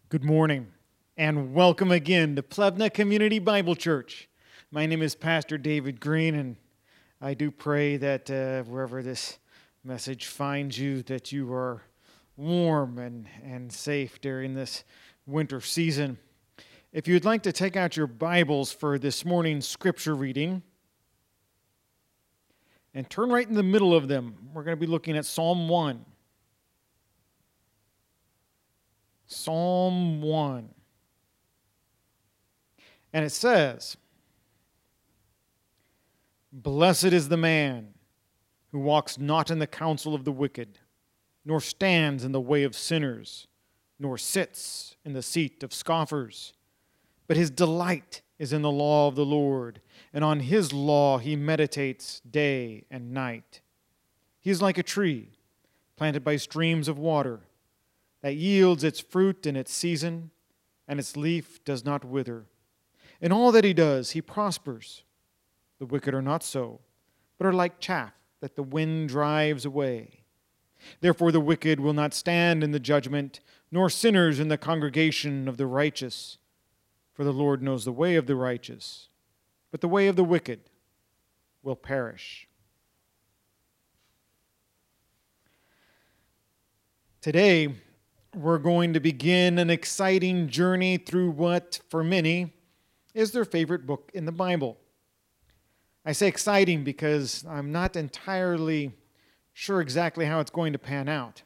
Good morning, and welcome again to Plevna Community Bible Church. My name is Pastor David Green, and I do pray that wherever this message finds you, that you are warm and safe during this winter season. If you'd like to take out your Bibles for this morning's scripture reading, and turn right in the middle of them, we're going to be looking at Psalm 1. Psalm 1. And it says, "Blessed is the man who walks not in the counsel of the wicked, nor stands in the way of sinners, nor sits in the seat of scoffers. But his delight is in the law of the Lord, and on his law he meditates day and night. He is like a tree planted by streams of water, that yields its fruit in its season, and its leaf does not wither. In all that he does, he prospers. The wicked are not so, but are like chaff that the wind drives away. Therefore the wicked will not stand in the judgment, nor sinners in the congregation of the righteous. For the Lord knows the way of the righteous, but the way of the wicked will perish." Today, we're going to begin an exciting journey through what, for many, is their favorite book in the Bible. I say exciting because I'm not entirely sure exactly how it's going to pan out.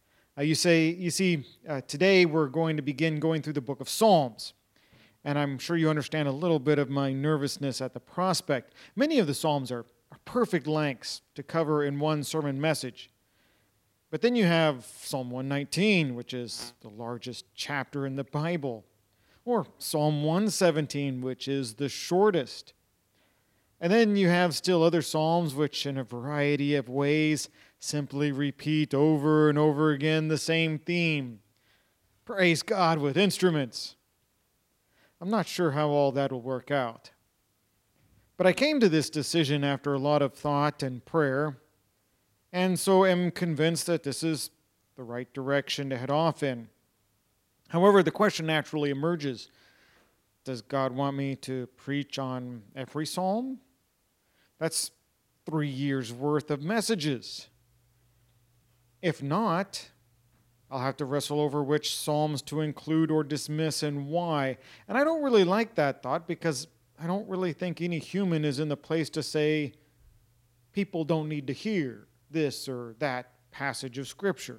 Today we're going to begin going through the book of Psalms. And I'm sure you understand a little bit of my nervousness at the prospect. Many of the Psalms are perfect lengths to cover in one sermon message. But then you have Psalm 119, which is the largest chapter in the Bible, or Psalm 117, which is the shortest. And then you have still other Psalms which, in a variety of ways, simply repeat over and over again the same theme. Praise God with instruments. I'm not sure how all that will work out. But I came to this decision after a lot of thought and prayer, and so am convinced that this is the right direction to head off in. However, the question naturally emerges, does God want me to preach on every psalm? That's 3 years' worth of messages. If not, I'll have to wrestle over which psalms to include or dismiss and why. And I don't really like that thought because I don't really think any human is in the place to say people don't need to hear this or that passage of Scripture.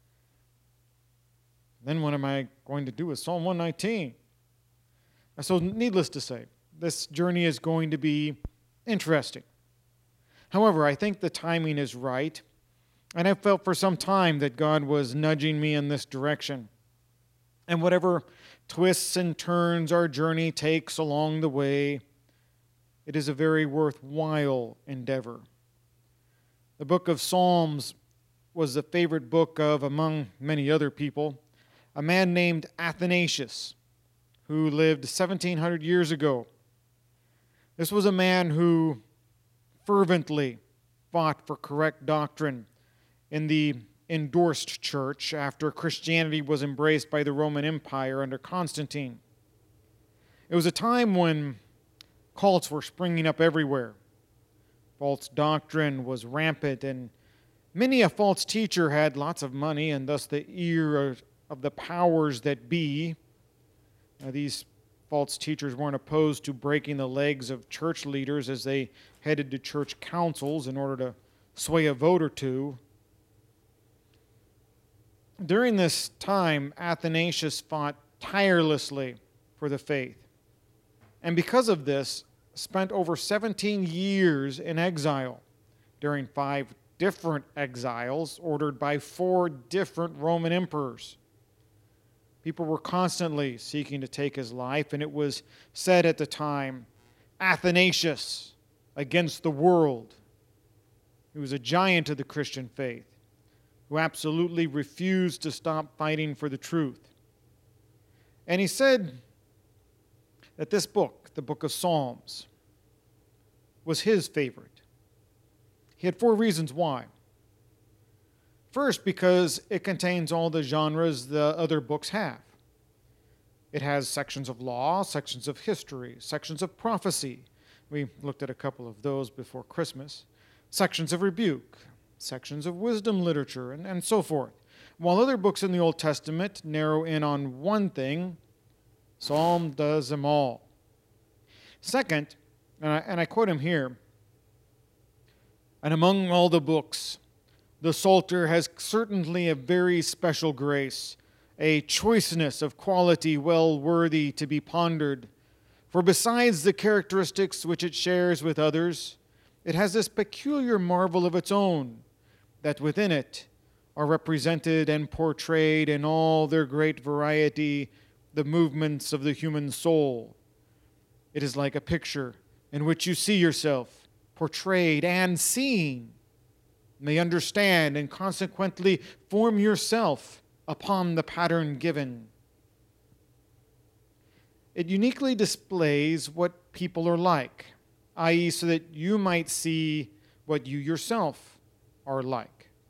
Then what am I going to do with Psalm 119? So needless to say, this journey is going to be interesting. However, I think the timing is right. And I've felt for some time that God was nudging me in this direction. And whatever twists and turns our journey takes along the way, it is a very worthwhile endeavor. The book of Psalms was the favorite book of, among many other people, a man named Athanasius, who lived 1,700 years ago. This was a man who fervently fought for correct doctrine in the endorsed church after Christianity was embraced by the Roman Empire under Constantine. It was a time when cults were springing up everywhere. False doctrine was rampant, and many a false teacher had lots of money and thus the ear of the powers that be. Now, these false teachers weren't opposed to breaking the legs of church leaders as they headed to church councils in order to sway a vote or two. During this time, Athanasius fought tirelessly for the faith, and because of this, spent over 17 years in exile during 5 different exiles ordered by 4 different Roman emperors. People were constantly seeking to take his life, and it was said at the time, Athanasius against the world. He was a giant of the Christian faith, who absolutely refused to stop fighting for the truth. And he said that this book, the book of Psalms, was his favorite. He had 4 reasons why. First, because it contains all the genres the other books have. It has sections of law, sections of history, sections of prophecy. We looked at a couple of those before Christmas. Sections of rebuke, sections of wisdom literature, and so forth. While other books in the Old Testament narrow in on one thing, Psalm does them all. Second, and I quote him here, "And among all the books, the Psalter has certainly a very special grace, a choiceness of quality well worthy to be pondered. For besides the characteristics which it shares with others, it has this peculiar marvel of its own, that within it are represented and portrayed in all their great variety the movements of the human soul. It is like a picture in which you see yourself portrayed and seen, may understand and consequently form yourself upon the pattern given. It uniquely displays what people are like, i.e., so that you might see what you yourself are like."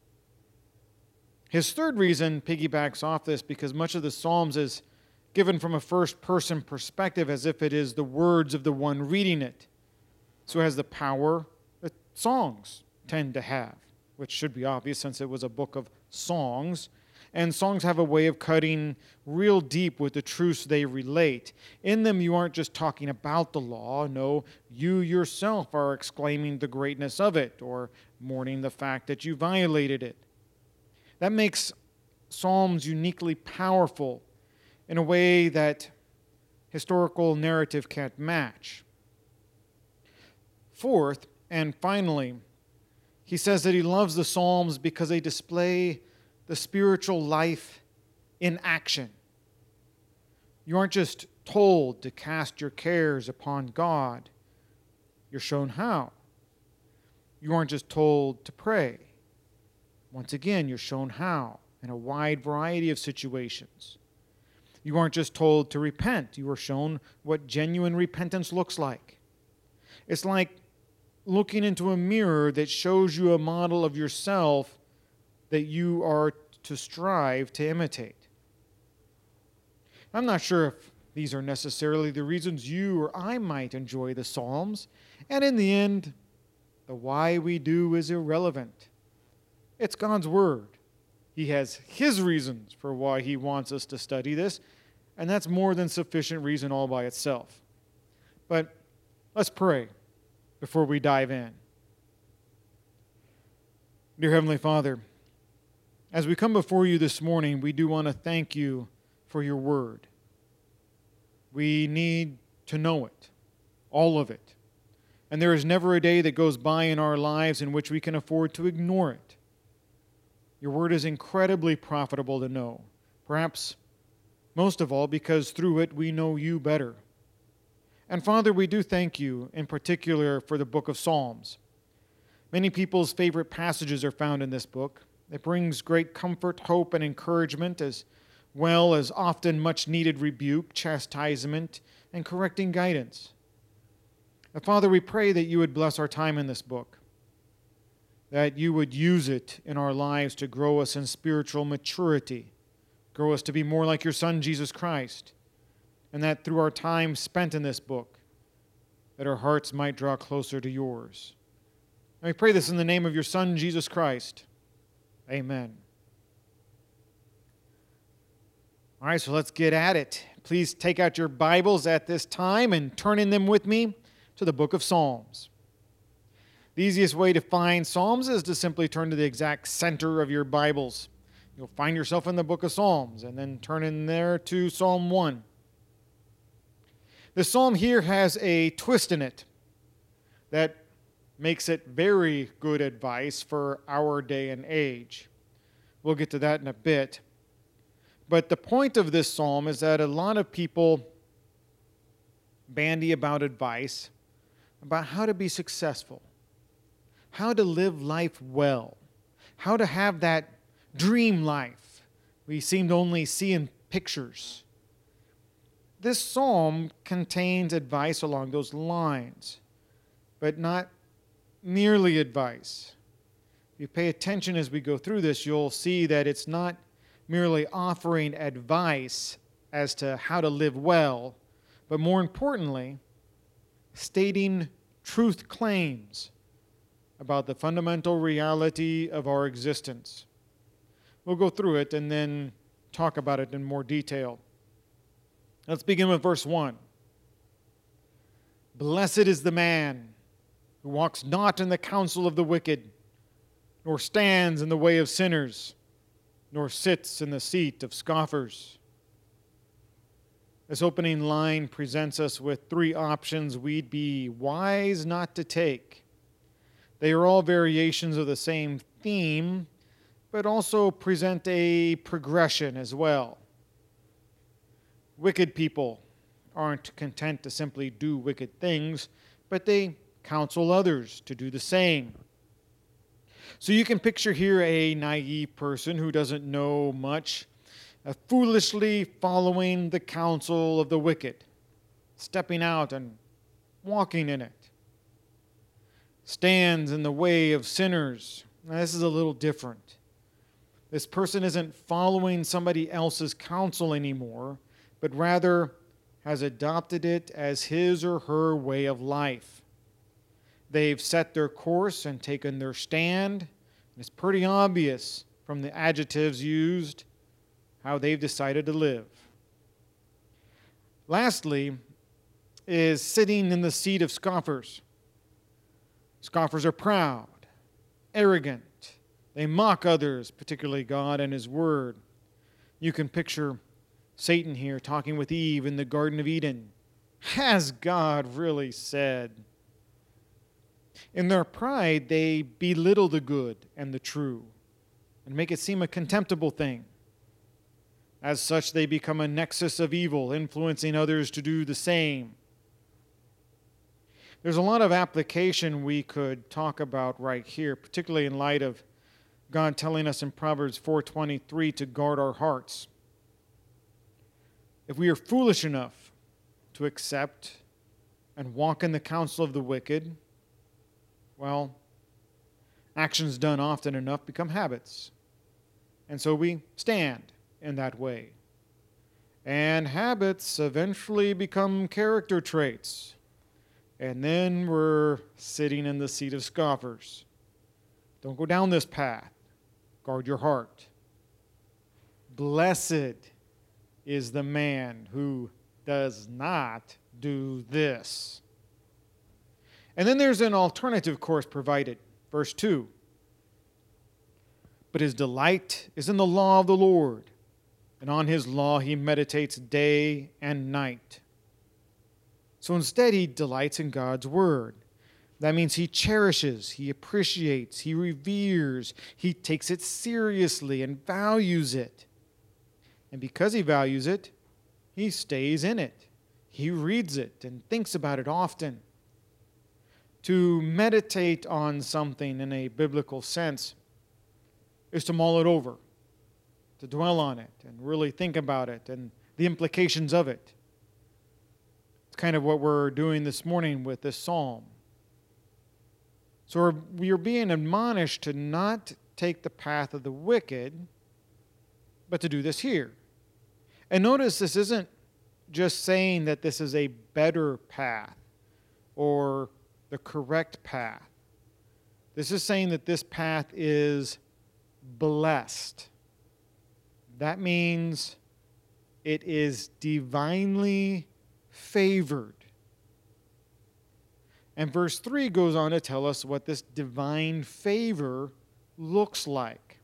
His third reason piggybacks off this because much of the Psalms is given from a first-person perspective as if it is the words of the one reading it. So it has the power that songs tend to have, which should be obvious since it was a book of songs. And songs have a way of cutting real deep with the truths they relate. In them, you aren't just talking about the law. No, you yourself are exclaiming the greatness of it or mourning the fact that you violated it. That makes Psalms uniquely powerful in a way that historical narrative can't match. Fourth, and finally, he says that he loves the Psalms because they display the spiritual life in action. You aren't just told to cast your cares upon God. You're shown how. You aren't just told to pray. Once again, you're shown how in a wide variety of situations. You aren't just told to repent. You are shown what genuine repentance looks like. It's like looking into a mirror that shows you a model of yourself that you are to strive to imitate. I'm not sure if these are necessarily the reasons you or I might enjoy the Psalms, and in the end, the why we do is irrelevant. It's God's Word. He has His reasons for why He wants us to study this, and that's more than sufficient reason all by itself. But let's pray before we dive in. Dear Heavenly Father, as we come before you this morning, we do want to thank you for your Word. We need to know it, all of it. And there is never a day that goes by in our lives in which we can afford to ignore it. Your Word is incredibly profitable to know, perhaps most of all because through it we know you better. And Father, we do thank you in particular for the book of Psalms. Many people's favorite passages are found in this book. It brings great comfort, hope, and encouragement, as well as often much-needed rebuke, chastisement, and correcting guidance. And Father, we pray that you would bless our time in this book, that you would use it in our lives to grow us in spiritual maturity, grow us to be more like your Son, Jesus Christ, and that through our time spent in this book, that our hearts might draw closer to yours. And we pray this in the name of your Son, Jesus Christ. Amen. All right, so let's get at it. Please take out your Bibles at this time and turn in them with me to the book of Psalms. The easiest way to find Psalms is to simply turn to the exact center of your Bibles. You'll find yourself in the book of Psalms and then turn in there to Psalm 1. The psalm here has a twist in it that makes it very good advice for our day and age. We'll get to that in a bit. But the point of this psalm is that a lot of people bandy about advice about how to be successful, how to live life well, how to have that dream life we seem to only see in pictures. This psalm contains advice along those lines, but not merely advice. If you pay attention as we go through this, you'll see that it's not merely offering advice as to how to live well, but more importantly, stating truth claims about the fundamental reality of our existence. We'll go through it and then talk about it in more detail. Let's begin with verse 1. Blessed is the man who walks not in the counsel of the wicked, nor stands in the way of sinners, nor sits in the seat of scoffers. This opening line presents us with three options we'd be wise not to take. They are all variations of the same theme, but also present a progression as well. Wicked people aren't content to simply do wicked things, but they counsel others to do the same. So you can picture here a naive person who doesn't know much, foolishly following the counsel of the wicked, stepping out and walking in it. Stands in the way of sinners. Now, this is a little different. This person isn't following somebody else's counsel anymore, but rather has adopted it as his or her way of life. They've set their course and taken their stand. It's pretty obvious from the adjectives used how they've decided to live. Lastly is sitting in the seat of scoffers. Scoffers are proud, arrogant. They mock others, particularly God and His Word. You can picture Satan here talking with Eve in the Garden of Eden. Has God really said? In their pride, they belittle the good and the true and make it seem a contemptible thing. As such, they become a nexus of evil, influencing others to do the same. There's a lot of application we could talk about right here, particularly in light of God telling us in Proverbs 4:23 to guard our hearts. If we are foolish enough to accept and walk in the counsel of the wicked, well, actions done often enough become habits. And so we stand in that way. And habits eventually become character traits. And then we're sitting in the seat of scoffers. Don't go down this path. Guard your heart. Blessed is the man who does not do this. And then there's an alternative course provided. Verse 2. But his delight is in the law of the Lord, and on his law he meditates day and night. So instead he delights in God's word. That means he cherishes, he appreciates, he reveres, he takes it seriously and values it. And because he values it, he stays in it. He reads it and thinks about it often. To meditate on something in a biblical sense is to mull it over, to dwell on it and really think about it and the implications of it. It's kind of what we're doing this morning with this psalm. So we are being admonished to not take the path of the wicked, but to do this here. And notice this isn't just saying that this is a better path or the correct path. This is saying that this path is blessed. That means it is divinely favored. And verse 3 goes on to tell us what this divine favor looks like.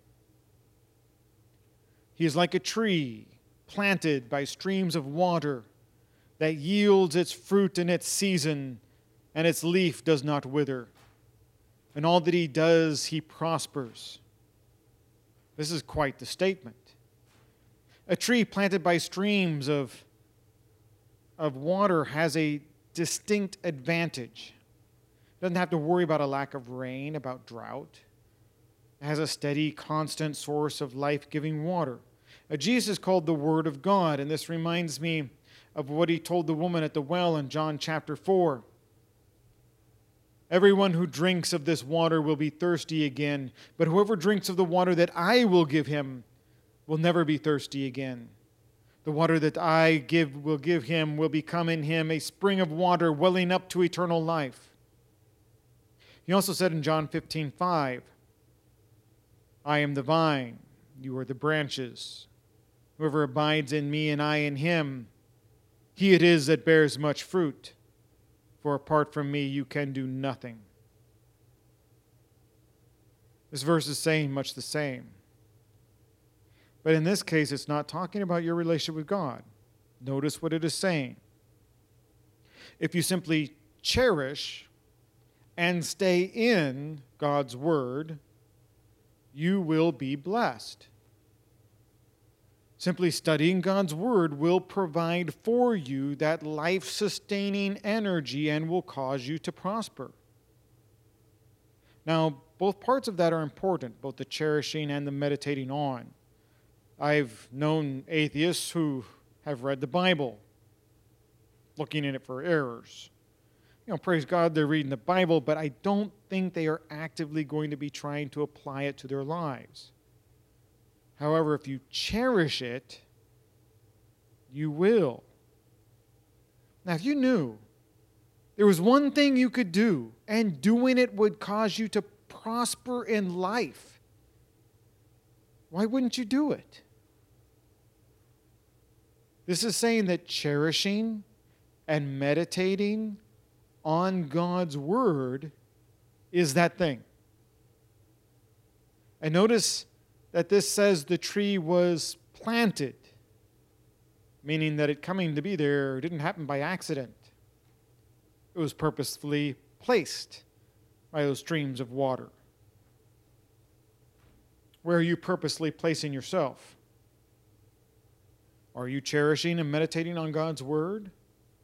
He is like a tree planted by streams of water that yields its fruit in its season, and its leaf does not wither. And all that he does, he prospers. This is quite the statement. A tree planted by streams of water has a distinct advantage. It doesn't have to worry about a lack of rain, about drought. It has a steady, constant source of life-giving water. Jesus called the Word of God, and this reminds me of what he told the woman at the well in John chapter 4. Everyone who drinks of this water will be thirsty again, but whoever drinks of the water that I will give him will never be thirsty again. The water that I will give him will become in him a spring of water welling up to eternal life. He also said in John 15:5, I am the vine, you are the branches. Whoever abides in me and I in him, he it is that bears much fruit. For apart from me you can do nothing. This verse is saying much the same. But in this case, it's not talking about your relationship with God. Notice what it is saying. If you simply cherish and stay in God's word, you will be blessed. Simply studying God's word will provide for you that life-sustaining energy and will cause you to prosper. Now, both parts of that are important, both the cherishing and the meditating on. I've known atheists who have read the Bible, looking in it for errors. Praise God, they're reading the Bible, but I don't think they are actively going to be trying to apply it to their lives. However, if you cherish it, you will. Now, if you knew there was one thing you could do, and doing it would cause you to prosper in life, why wouldn't you do it? This is saying that cherishing and meditating on God's word is that thing. And notice that this says the tree was planted, meaning that it coming to be there didn't happen by accident. It was purposefully placed by those streams of water. Where are you purposely placing yourself? Are you cherishing and meditating on God's word?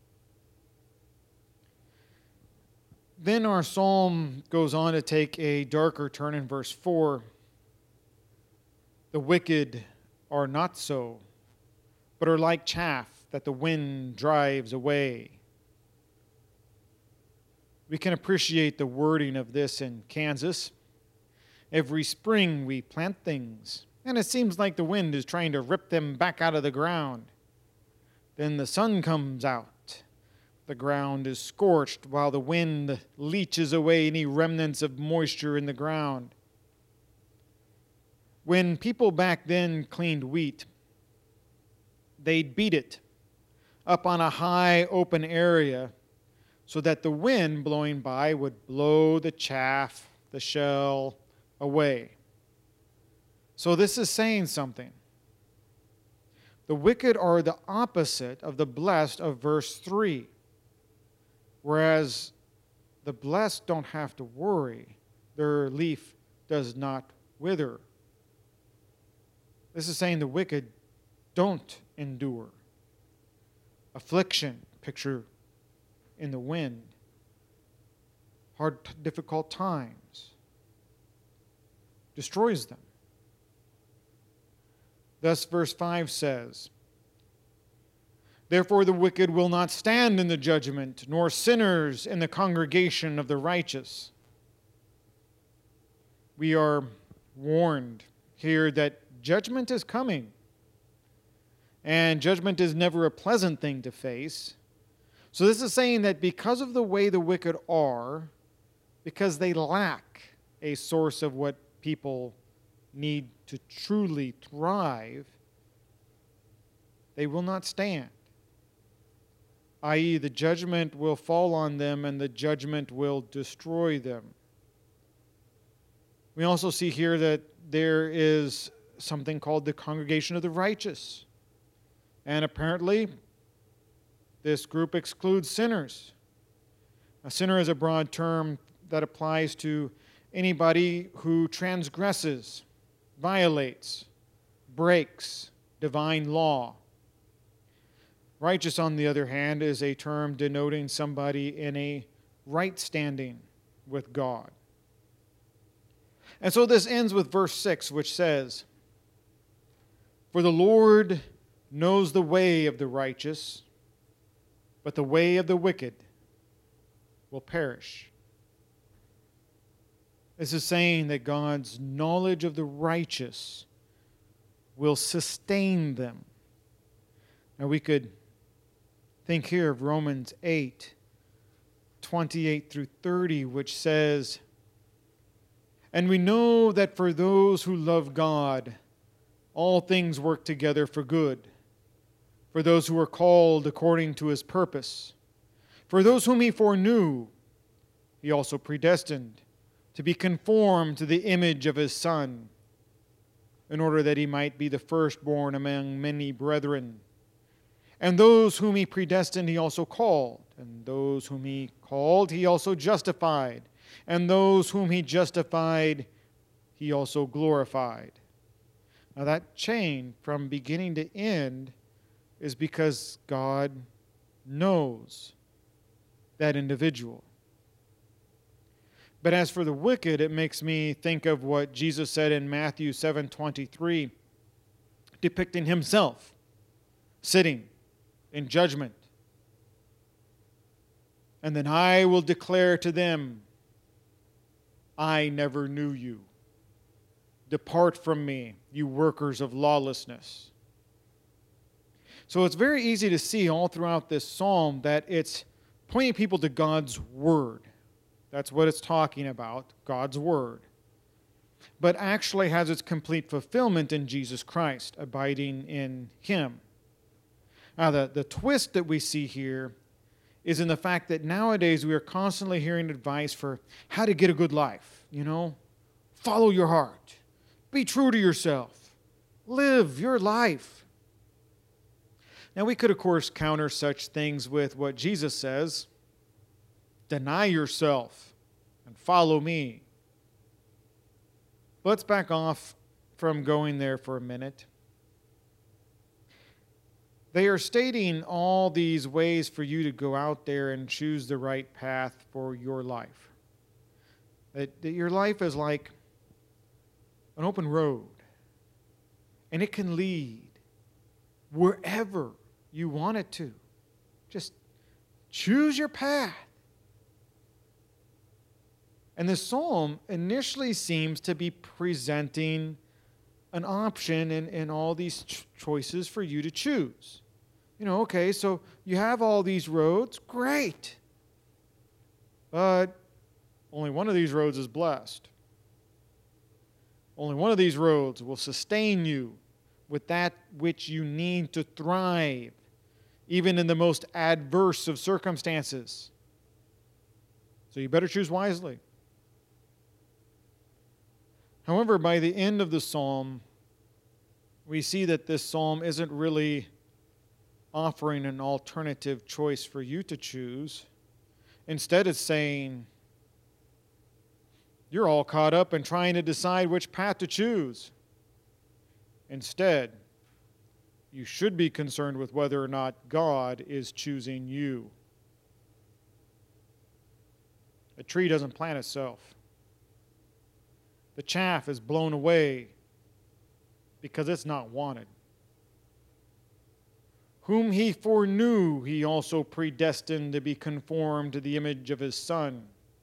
Then our psalm goes on to take a darker turn in verse 4. The wicked are not so, but are like chaff that the wind drives away. We can appreciate the wording of this in Kansas. Every spring we plant things, and it seems like the wind is trying to rip them back out of the ground. Then the sun comes out. The ground is scorched while the wind leaches away any remnants of moisture in the ground. When people back then cleaned wheat, they'd beat it up on a high open area so that the wind blowing by would blow the chaff, the shell, away. So this is saying something. The wicked are the opposite of the blessed of verse 3. Whereas the blessed don't have to worry. Their leaf does not wither. This is saying the wicked don't endure. Affliction, picture in the wind. Hard, difficult times. Destroys them. Thus, verse 5 says, Therefore the wicked will not stand in the judgment, nor sinners in the congregation of the righteous. We are warned here that judgment is coming. And judgment is never a pleasant thing to face. So this is saying that because of the way the wicked are, because they lack a source of what people need to truly thrive, they will not stand. I.e., the judgment will fall on them and the judgment will destroy them. We also see here that there is something called the congregation of the righteous. And apparently, this group excludes sinners. A sinner is a broad term that applies to anybody who transgresses, violates, breaks divine law. Righteous, on the other hand, is a term denoting somebody in a right standing with God. And so this ends with verse 6, which says, For the Lord knows the way of the righteous, but the way of the wicked will perish. This is saying that God's knowledge of the righteous will sustain them. Now we could think here of Romans 8, 28 through 30, which says, "And we know that for those who love God, all things work together for good, for those who are called according to his purpose. For those whom he foreknew, he also predestined to be conformed to the image of his Son, in order that he might be the firstborn among many brethren. And those whom he predestined, he also called. And those whom he called, he also justified. And those whom he justified, he also glorified." Now that chain from beginning to end is because God knows that individual. But as for the wicked, it makes me think of what Jesus said in Matthew 7:23, depicting himself sitting in judgment. "And then I will declare to them, I never knew you. Depart from me, you workers of lawlessness." So it's very easy to see all throughout this psalm that it's pointing people to God's Word. That's what it's talking about, God's Word. But actually has its complete fulfillment in Jesus Christ, abiding in Him. Now, the twist that we see here is in the fact that nowadays we are constantly hearing advice for how to get a good life. Follow your heart. Be true to yourself. Live your life. Now, we could, of course, counter such things with what Jesus says: deny yourself and follow me. Let's back off from going there for a minute. They are stating all these ways for you to go out there and choose the right path for your life. That your life is like an open road, and it can lead wherever you want it to. Just choose your path. And the psalm initially seems to be presenting an option in all these choices for you to choose. Okay, so you have all these roads, great. But only one of these roads is blessed. Only one of these roads will sustain you with that which you need to thrive, even in the most adverse of circumstances. So you better choose wisely. However, by the end of the psalm, we see that this psalm isn't really offering an alternative choice for you to choose. Instead, it's saying, you're all caught up in trying to decide which path to choose. Instead, you should be concerned with whether or not God is choosing you. A tree doesn't plant itself. The chaff is blown away because it's not wanted. Whom he foreknew, he also predestined to be conformed to the image of his Son.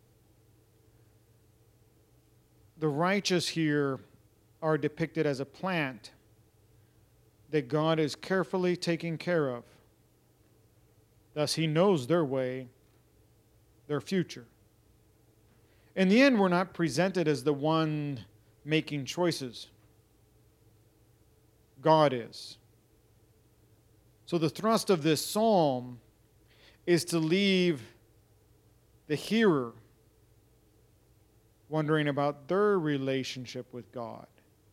The righteous here are depicted as a plant that God is carefully taking care of. Thus, he knows their way, their future. In the end, we're not presented as the one making choices. God is. So the thrust of this psalm is to leave the hearer wondering about their relationship with God.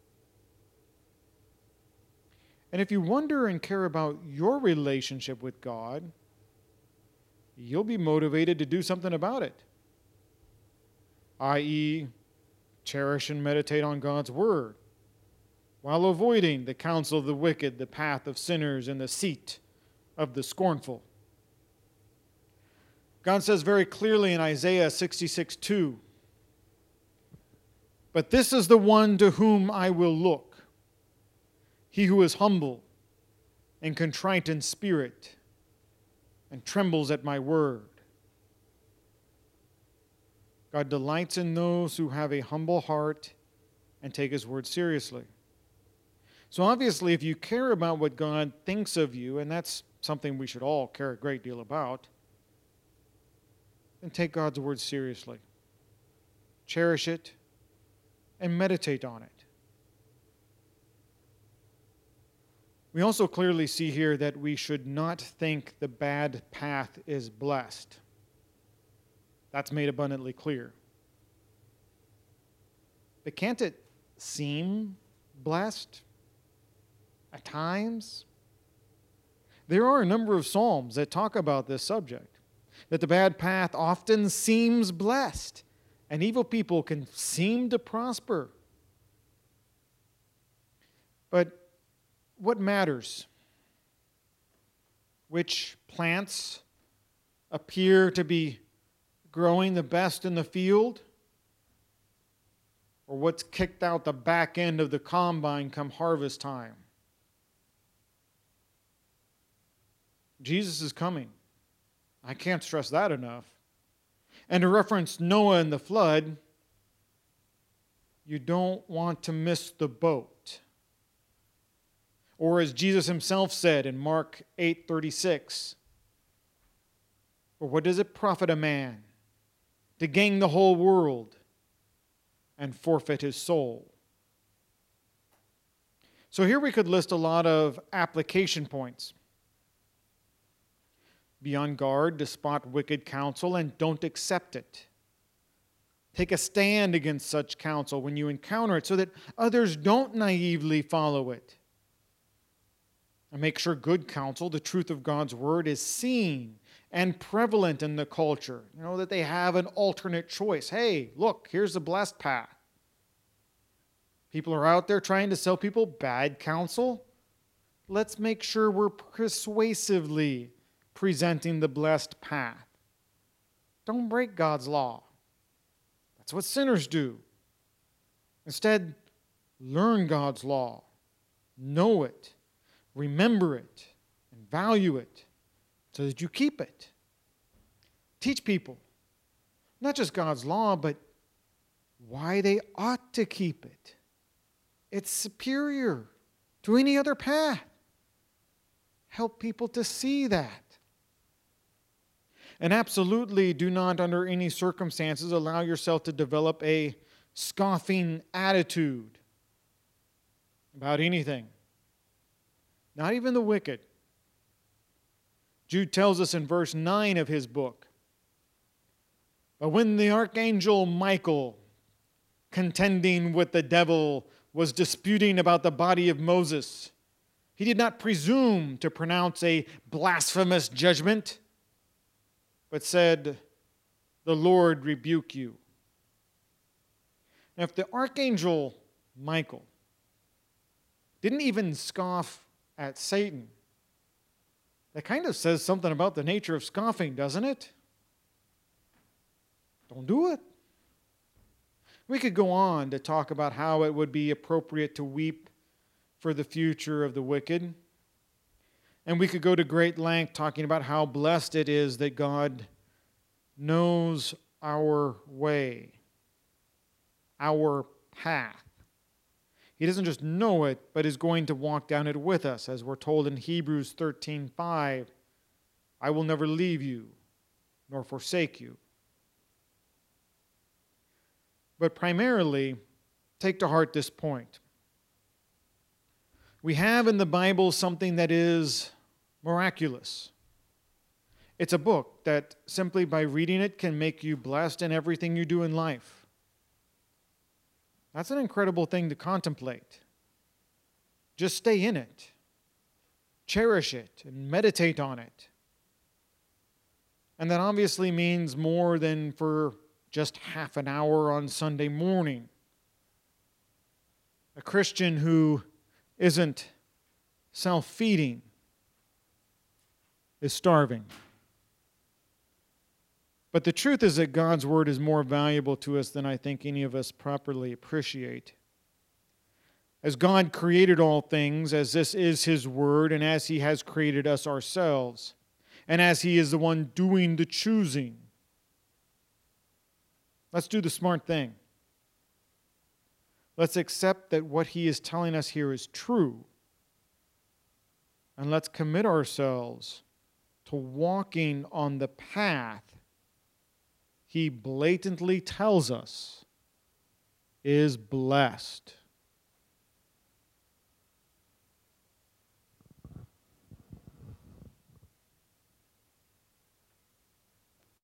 And if you wonder and care about your relationship with God, you'll be motivated to do something about it. I.e., cherish and meditate on God's Word, while avoiding the counsel of the wicked, the path of sinners, and the seat of the scornful. God says very clearly in Isaiah 66:2, "But this is the one to whom I will look, he who is humble and contrite in spirit and trembles at my word." God delights in those who have a humble heart and take his word seriously. So obviously, if you care about what God thinks of you, and that's something we should all care a great deal about, then take God's word seriously. Cherish it and meditate on it. We also clearly see here that we should not think the bad path is blessed. That's made abundantly clear. But can't it seem blessed at times? There are a number of Psalms that talk about this subject, that the bad path often seems blessed, and evil people can seem to prosper. But what matters? Which plants appear to be growing the best in the field? Or what's kicked out the back end of the combine come harvest time? Jesus is coming. I can't stress that enough. And to reference Noah and the flood, you don't want to miss the boat. Or as Jesus himself said in Mark 8:36, "For what does it profit a man to gain the whole world and forfeit his soul?" So here we could list a lot of application points. Be on guard to spot wicked counsel and don't accept it. Take a stand against such counsel when you encounter it so that others don't naively follow it. And make sure good counsel, the truth of God's word, is seen and prevalent in the culture. You know, that they have an alternate choice. Hey, look, here's the blessed path. People are out there trying to sell people bad counsel. Let's make sure we're persuasively presenting the blessed path. Don't break God's law. That's what sinners do. Instead, learn God's law. Know it. Remember it and value it so that you keep it. Teach people not just God's law, but why they ought to keep it. It's superior to any other path. Help people to see that. And absolutely do not, under any circumstances, allow yourself to develop a scoffing attitude about anything. Not even the wicked. Jude tells us in verse 9 of his book, "But when the archangel Michael, contending with the devil, was disputing about the body of Moses, he did not presume to pronounce a blasphemous judgment, but said, 'The Lord rebuke you.'" Now, if the archangel Michael didn't even scoff at Satan, that kind of says something about the nature of scoffing, doesn't it? Don't do it. We could go on to talk about how it would be appropriate to weep for the future of the wicked. And we could go to great length talking about how blessed it is that God knows our way, our path. He doesn't just know it, but is going to walk down it with us, as we're told in Hebrews 13:5, "I will never leave you nor forsake you." But primarily, take to heart this point. We have in the Bible something that is miraculous. It's a book that simply by reading it can make you blessed in everything you do in life. That's an incredible thing to contemplate. Just stay in it. Cherish it and meditate on it. And that obviously means more than for just half an hour on Sunday morning. A Christian who isn't self-feeding is starving. But the truth is that God's word is more valuable to us than I think any of us properly appreciate. As God created all things, as this is his word, and as he has created us ourselves, and as he is the one doing the choosing, let's do the smart thing. Let's accept that what he is telling us here is true. And let's commit ourselves to walking on the path he blatantly tells us is blessed.